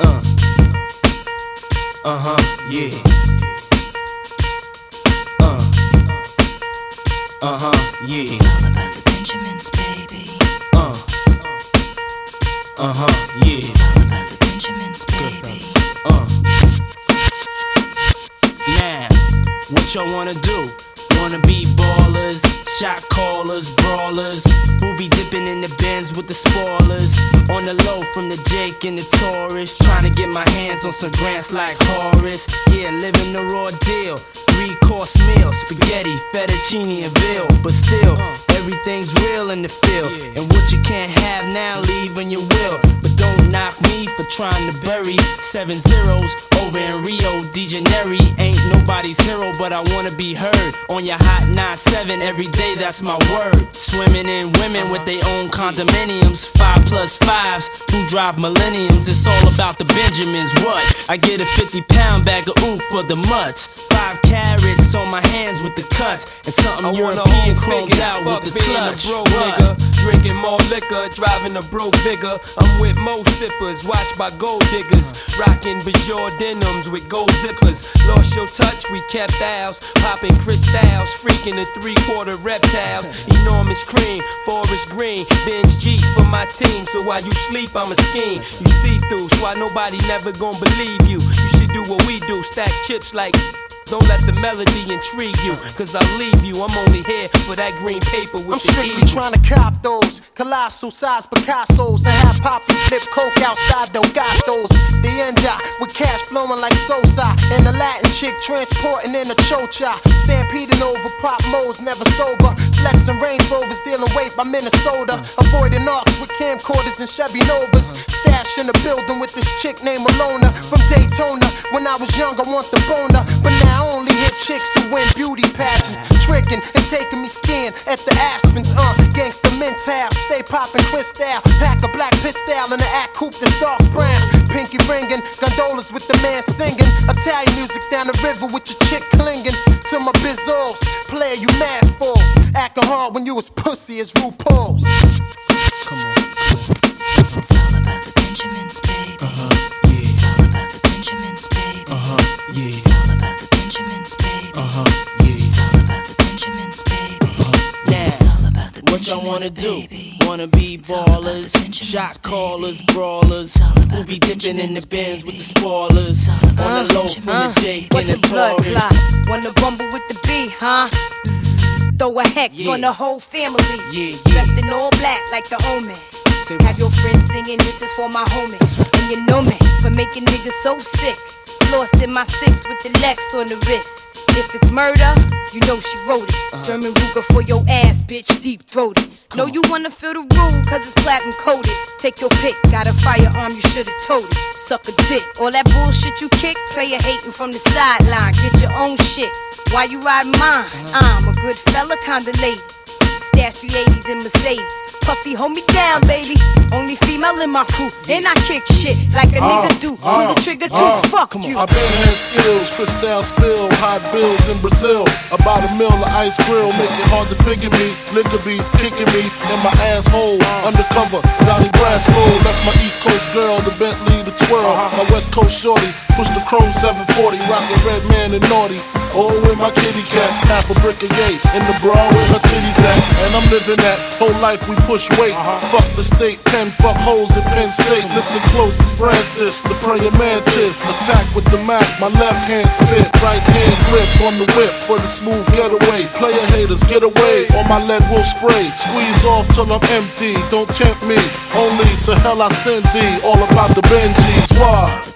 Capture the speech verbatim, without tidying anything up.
Uh. Uh-huh, yeah. Uh. Uh-huh, yeah. It's all about the Benjamins, baby. Uh. Uh-huh, yeah. It's all about the Benjamins, baby. Uh. Now, what y'all wanna do? Wanna be ballers, shot callers, brawlers, who be dipping in the Benz with the spoilers. On the low from the Jake and the Taurus, trying to get my hands on some grants like Horace. Yeah, living the raw deal, three course meal, spaghetti, fettuccine and veal. But still, everything's real in the field, and what you can't have now, leave when you will. But don't knock me for trying to bury seven zeros over in Rio de Janeiro. Ain't nobody's hero, but I wanna be heard on your hot nine seven every day, that's my word. Swimming in women with their own condominiums, five plus fives who drive millenniums. It's all about the Benjamins, what? I get a fifty pound bag of oof for the mutts, five carrots on my hands with the cuts, and something I European chromed out with the clutch. A broke nigga, drinking more liquor, driving a broke bigger. I'm with mo sippers, watched by gold diggers, rocking Bajor denims with gold zippers. Lost your touch, we kept ours, popping crystals, freaking the three-quarter reptiles. Enormous cream, forest green, binge G for my team. So while you sleep, I'm a scheme. You see through, so why nobody never gonna believe you. You should do what we do, stack chips like. Don't let the melody intrigue you, cause I'll leave you. I'm only here for that green paper with I'm the strictly eagle. trying to cop those colossal size Picassos and have Poppy flip coke outside Delgados. The end up with cash flowing like Sosa, and the Latin chick transporting in a chocha. Stampeding over pop modes, never sober. Flexing Range Rovers, dealing weight by Minnesota. Avoiding arcs with camcorders and Chevy Novas. Stash in the building with this chick named Alona from Daytona. When I was young, I want the boner, but now I only hit chicks who win beauty pageants, tricking and taking me skiing at the Aspens. Uh, gangsta mental, stay poppin' crystal, pack a black pistol in the act coupe that's dark brown. Pinky ringing, gondolas with the man singing. Italian music down the river with your chick clinging to my bizzles. Player, you mad fools, acting hard when you as pussy as RuPaul's. Come on. It's all about the Benjamins, baby. Uh-huh, yeah. It's all about the Benjamins, baby. Uh-huh, yeah. It's all about the Benjamins, baby. Uh-huh, yeah. It's all about the Benjamins, baby. Uh-huh. Now, It's all about the what y'all Benjamins, wanna do? baby. Wanna be It's all about ballers, the Benjamins, shot callers, baby. brawlers, It's all who about be the dipping in the Benjamins, Benz with the baby. spoilers. It's all about On the the low from the Benjamins, Jake baby. and the What's the blood Taurus. clot? Wanna rumble with the B, huh? Bzzz, throw a hex Yeah. on the whole family. Yeah, yeah. Dressed in all black like the omen. Say Have what? your friends singing, this is for my homies. And you know me for making niggas so sick. Lost in my six with the Lex on the wrist. If it's murder, you know she wrote it. Uh-huh. German Ruger for your ass, bitch, deep throated. Know you wanna feel the rule, cause it's platinum coated. Take your pick, got a firearm, you should've told it. Suck a dick, all that bullshit you kick, player hating from the sideline. Get your own shit, why you ride mine? I'm a good fella, kinda lady. Stash three eighties in Mercedes. Puffy, hold me down, baby. Only female in my crew, and I kick shit like a nigga do. Pull the trigger too, fuck you. I been had skills, Cristal still, hot bills in Brazil. About a mill of ice grill, make it hard to figure me. Liquor be kicking me in my asshole. Undercover, Donnie Brasco. Left my East Coast girl, the Bentley, the twirl. My West Coast shorty, push the chrome seven forty. Rockin' red man and naughty. Oh, with my kitty cat, half a brick of yay. In the bra with her titties at. And I'm living that whole life we push weight. Fuck the state, pen, fuck hoes in Penn State. Listen close, it's Francis, the praying mantis. Attack with the Mac, my left hand spit. Right hand grip on the whip for the smooth getaway. Player haters, get away, or my lead will spray. Squeeze off till I'm empty, don't tempt me. Only to hell I send thee, all about the Benjis. Why?